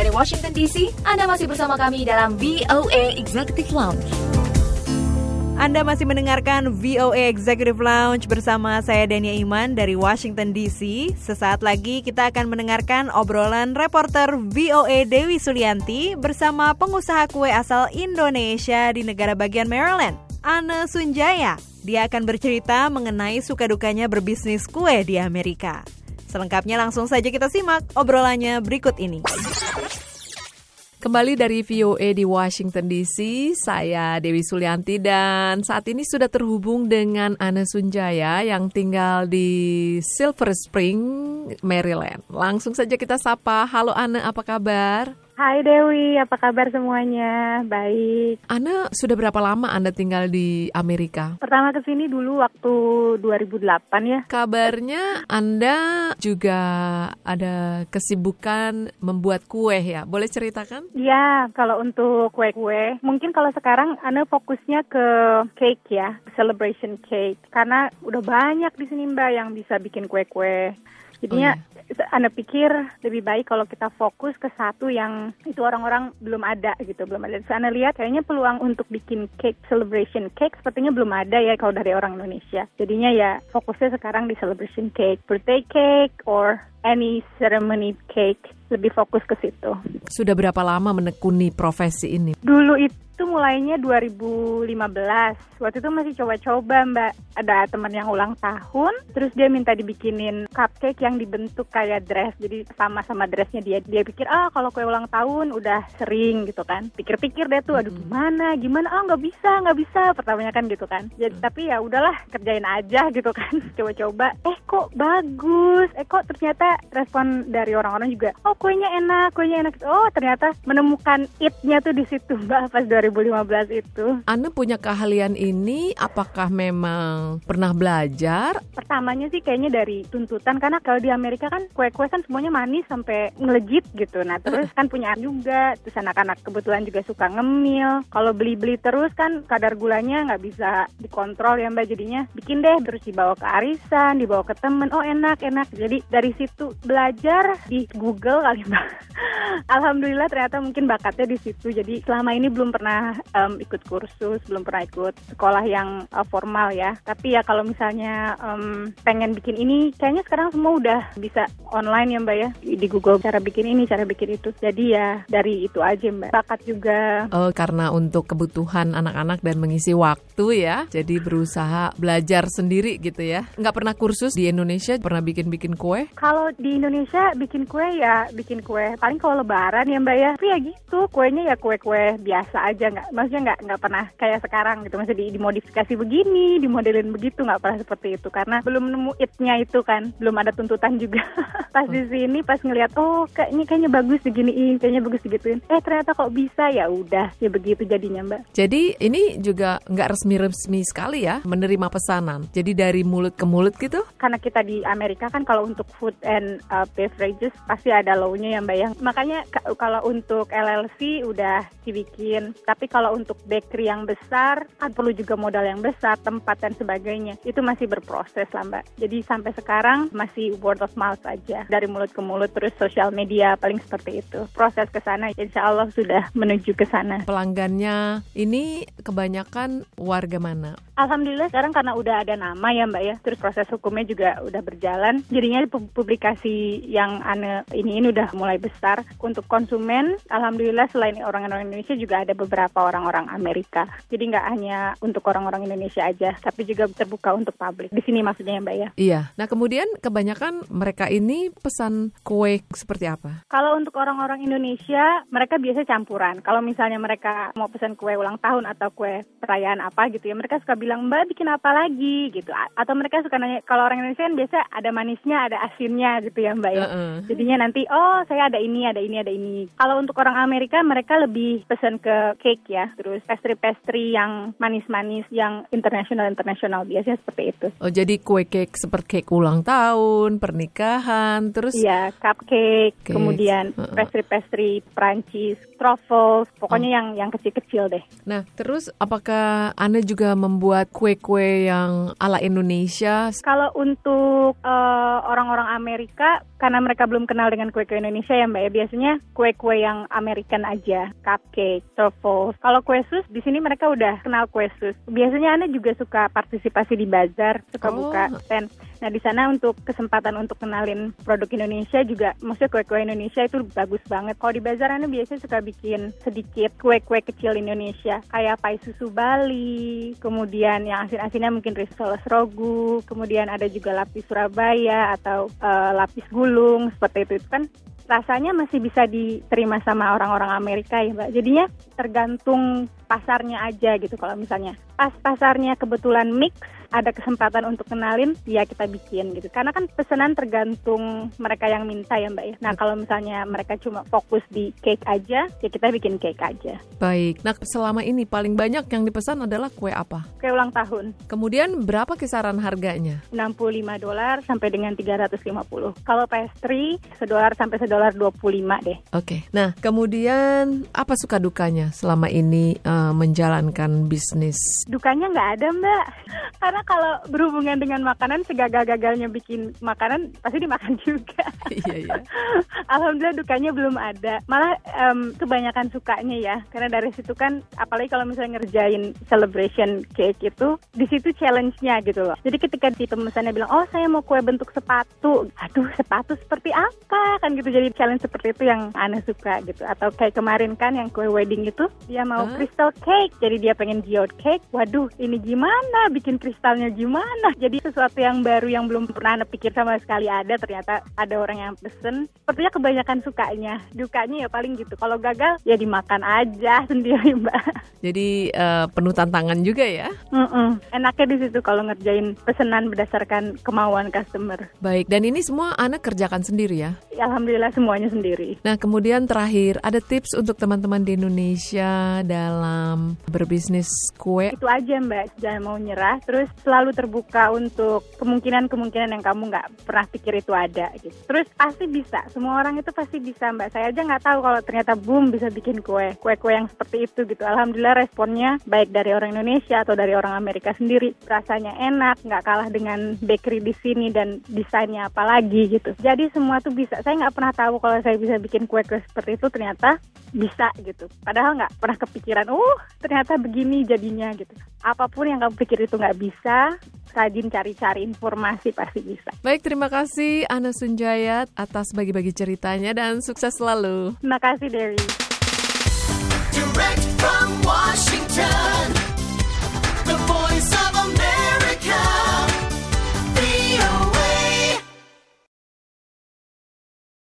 Dari Washington DC, Anda masih bersama kami dalam VOA Executive Lounge. Anda masih mendengarkan VOA Executive Lounge bersama saya Dania Iman dari Washington DC. Sesaat lagi kita akan mendengarkan obrolan reporter VOA Dewi Sulianti bersama pengusaha kue asal Indonesia di negara bagian Maryland, Anne Sunjaya. Dia akan bercerita mengenai suka dukanya berbisnis kue di Amerika. Selengkapnya langsung saja kita simak obrolannya berikut ini. Kembali dari VOA di Washington DC, saya Dewi Sulianti dan saat ini sudah terhubung dengan Anne Sunjaya yang tinggal di Silver Spring, Maryland. Langsung saja kita sapa. Halo Anne, apa kabar? Hai Dewi, apa kabar semuanya? Baik. Anne, sudah berapa lama Anda tinggal di Amerika? Pertama kesini dulu waktu 2008 ya. Kabarnya Anda juga ada kesibukan membuat kue ya, boleh ceritakan? Ya, kalau untuk kue-kue, mungkin kalau sekarang Anda fokusnya ke cake ya, celebration cake. Karena udah banyak di sini Mbak yang bisa bikin kue-kue. Jadinya Anda pikir lebih baik kalau kita fokus ke satu yang itu orang-orang belum ada gitu, belum ada. Terus Anda lihat kayaknya peluang untuk bikin cake, celebration cake sepertinya belum ada ya kalau dari orang Indonesia. Jadinya ya fokusnya sekarang di celebration cake, birthday cake or any ceremony cake, lebih fokus ke situ. Sudah berapa lama menekuni profesi ini? Dulu itu mulainya 2015. Waktu itu masih coba-coba Mbak. Ada teman yang ulang tahun, terus dia minta dibikinin cupcake yang dibentuk kayak dress. Jadi sama-sama dressnya dia. Dia pikir, kalau kue ulang tahun udah sering gitu kan. Pikir-pikir dia tuh, aduh gimana? Nggak bisa. Pertamanya kan gitu kan. Jadi, tapi ya udahlah, kerjain aja gitu kan. Coba-coba, kok bagus. Kok ternyata respon dari orang-orang juga, kuenya enak. Oh, ternyata menemukan it-nya tuh di situ Mbak pas 2015 itu. Anda punya keahlian ini, apakah memang pernah belajar? Pertamanya sih kayaknya dari tuntutan, karena kalau di Amerika kan kue-kue kan semuanya manis sampai ngelejit gitu. Nah terus kan punya juga, terus anak-anak kebetulan juga suka ngemil. Kalau beli-beli terus kan kadar gulanya nggak bisa dikontrol ya Mbak, jadinya bikin deh, terus dibawa ke arisan, dibawa ke temen, enak. Jadi dari situ belajar di Google kali Mbak. Alhamdulillah ternyata mungkin bakatnya di situ. Jadi selama ini belum pernah ikut kursus, belum pernah ikut sekolah yang formal ya. Tapi ya kalau misalnya pengen bikin ini, kayaknya sekarang semua udah bisa online ya Mbak ya. Di Google cara bikin ini, cara bikin itu. Jadi ya dari itu aja Mbak. Bakat juga. Karena untuk kebutuhan anak-anak dan mengisi waktu ya. Jadi berusaha belajar sendiri gitu ya. Nggak pernah kursus di Indonesia, pernah bikin kue? Kalau di Indonesia bikin kue ya bikin kue. Paling kalau lebaran ya Mbak ya. Tapi ya gitu, kuenya ya kue-kue biasa aja. Maksudnya nggak pernah kayak sekarang gitu. Maksudnya dimodifikasi begini, dimodelin begitu, nggak pernah seperti itu. Karena belum nemu it-nya itu kan. Belum ada tuntutan juga. Pas di sini, pas ngeliat, kayaknya bagus diginiin, kayaknya bagus digituin. Ternyata kok bisa, ya udah. Ya begitu jadinya Mbak. Jadi ini juga nggak resmi-resmi sekali ya, menerima pesanan. Jadi dari mulut ke mulut gitu? Karena kita di Amerika kan kalau untuk food and beverages pasti ada law-nya ya Mbak ya. Makanya kalau untuk LLC udah dibikin. Tapi kalau untuk bakery yang besar, kan perlu juga modal yang besar, tempat dan sebagainya. Itu masih berproses lah Mbak. Jadi sampai sekarang masih word of mouth aja. Dari mulut ke mulut, terus sosial media, paling seperti itu. Proses ke sana, insya Allah sudah menuju ke sana. Pelanggannya ini kebanyakan warga mana? Alhamdulillah sekarang karena udah ada nama ya Mbak ya. Terus proses hukumnya juga udah berjalan. Jadinya publikasi yang ini udah mulai besar. Untuk konsumen, alhamdulillah selain orang-orang Indonesia juga ada beberapa orang-orang Amerika. Jadi nggak hanya untuk orang-orang Indonesia aja, tapi juga terbuka untuk publik. Di sini maksudnya ya Mbak ya. Iya. Nah kemudian kebanyakan mereka ini pesan kue seperti apa? Kalau untuk orang-orang Indonesia, mereka biasa campuran. Kalau misalnya mereka mau pesan kue ulang tahun atau kue perayaan apa gitu ya, mereka suka bilang, Mbak bikin apa lagi gitu. Atau mereka suka nanya, kalau orang Indonesia kan biasa ada manisnya, ada asinnya gitu ya Mbak ya. Jadinya nanti, saya ada ini. Kalau untuk orang Amerika, mereka lebih pesan ke cake ya. Terus pastry yang manis-manis, yang internasional biasanya seperti itu. Jadi kue cake seperti cake ulang tahun, pernikahan, terus? Iya, cupcake, kemudian pastry Prancis, truffles, pokoknya yang kecil-kecil deh. Nah, terus apakah Anda juga membuat kue-kue yang ala Indonesia? Kalau untuk orang-orang Amerika, karena mereka belum kenal dengan kue-kue Indonesia ya Mbak ya, biasanya kue-kue yang American aja, cupcake, truffles. Kalau kue sus, di sini mereka udah kenal kue sus. Biasanya Anda juga suka partisipasi di bazar, suka buka stand. Nah di sana untuk kesempatan untuk kenalin produk Indonesia juga, maksudnya kue-kue Indonesia itu bagus banget. Kalau di bazar Anda biasanya suka bikin sedikit kue-kue kecil Indonesia, kayak pai susu Bali, kemudian yang asin-asinnya mungkin risoles rogu, kemudian ada juga lapis Surabaya atau lapis gulung, seperti itu kan rasanya masih bisa diterima sama orang-orang Amerika ya Mbak. Jadinya tergantung pasarnya aja gitu. Kalau misalnya pas pasarnya kebetulan mix, ada kesempatan untuk kenalin, ya kita bikin gitu. Karena kan pesanan tergantung mereka yang minta ya Mbak ya. Nah kalau misalnya mereka cuma fokus di cake aja, ya kita bikin cake aja. Baik, nah selama ini paling banyak yang dipesan adalah kue apa? Kue ulang tahun. Kemudian berapa kisaran harganya? $65 sampai dengan $350. Kalau pastry, $1 sampai $1.25 deh. Oke, nah kemudian apa suka dukanya selama ini menjalankan bisnis? Dukanya nggak ada Mbak, karena kalau berhubungan dengan makanan, segagal-gagalnya bikin makanan pasti dimakan juga. Iya. Alhamdulillah dukanya belum ada. Malah kebanyakan sukanya ya, karena dari situ kan, apalagi kalau misalnya ngerjain celebration cake itu, di situ challenge-nya gitu loh. Jadi ketika si pemesannya bilang, oh saya mau kue bentuk sepatu, aduh sepatu seperti apa kan gitu. Jadi challenge seperti itu yang Ana suka gitu. Atau kayak kemarin kan yang kue wedding itu, dia mau crystal cake, jadi dia pengen geode cake. Waduh ini gimana bikin kristalnya gimana? Jadi sesuatu yang baru yang belum pernah Ana pikir sama sekali ada, ternyata ada orang yang pesen. Sepertinya kebanyakan sukanya. Dukanya ya paling gitu. Kalau gagal ya dimakan aja sendiri Mbak. Jadi penuh tantangan juga ya? Enaknya di situ kalau ngerjain pesanan berdasarkan kemauan customer. Baik, dan ini semua Ana kerjakan sendiri ya? Alhamdulillah semuanya sendiri. Nah kemudian terakhir, ada tips untuk teman-teman di Indonesia dalam berbisnis kue? Itu aja Mbak, jangan mau nyerah, terus selalu terbuka untuk kemungkinan-kemungkinan yang kamu nggak pernah pikir itu ada gitu. Terus pasti bisa, semua orang itu pasti bisa Mbak. Saya aja nggak tahu kalau ternyata boom bisa bikin kue yang seperti itu gitu. Alhamdulillah responnya baik dari orang Indonesia atau dari orang Amerika sendiri. Rasanya enak, nggak kalah dengan bakery di sini dan desainnya apalagi gitu. Jadi semua tuh bisa. Saya nggak pernah tahu kalau saya bisa bikin kue seperti itu, ternyata bisa gitu. Padahal nggak pernah kepikiran, ternyata begini jadinya gitu. Apapun yang kamu pikir itu nggak bisa, rajin cari-cari informasi pasti bisa. Baik, terima kasih Ana Sunjayat atas bagi-bagi ceritanya dan sukses selalu. Terima kasih Dewi. Direct from Washington.